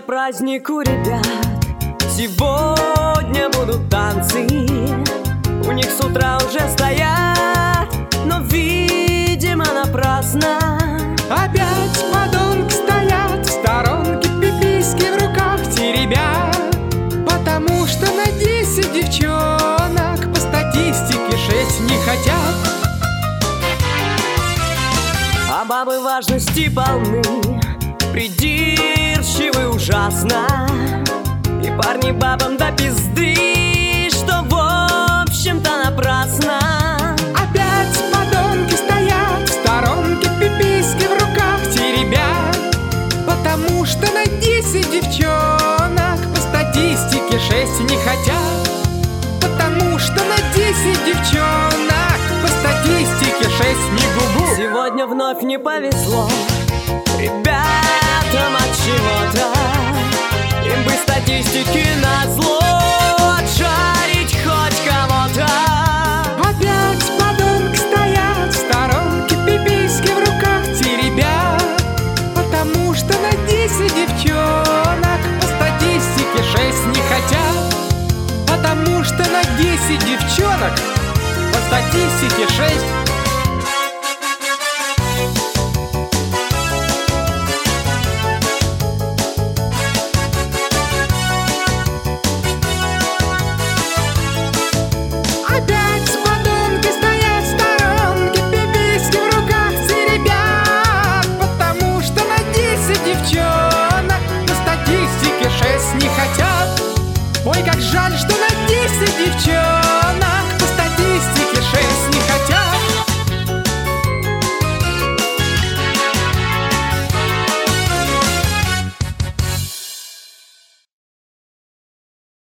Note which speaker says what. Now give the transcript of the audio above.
Speaker 1: Сегодня праздник у ребят, сегодня будут танцы. У них с утра уже стоят, но, видимо, напрасно.
Speaker 2: Опять подонки стоят в сторонке, пиписьки в руках теребят, потому что на 10 девчонок по статистике 6 не хотят.
Speaker 1: А бабы важности полны, придирчивы ужасно. И парни бабам до пизды, что в общем-то напрасно.
Speaker 2: Опять подонки стоят в сторонке, пиписьки в руках теребят, потому что на 10 девчонок по статистике 6 не хотят. Потому что на 10 девчонок по статистике 6 не гугу.
Speaker 1: Сегодня вновь не повезло ребятам от чего-то. Им бы статистики назло отжарить хоть кого-то.
Speaker 2: Опять подонки стоят в сторонке, пиписьки в руках теребят, потому что на 10 девчонок по статистике 6 не хотят. Потому что на 10 девчонок по статистике 6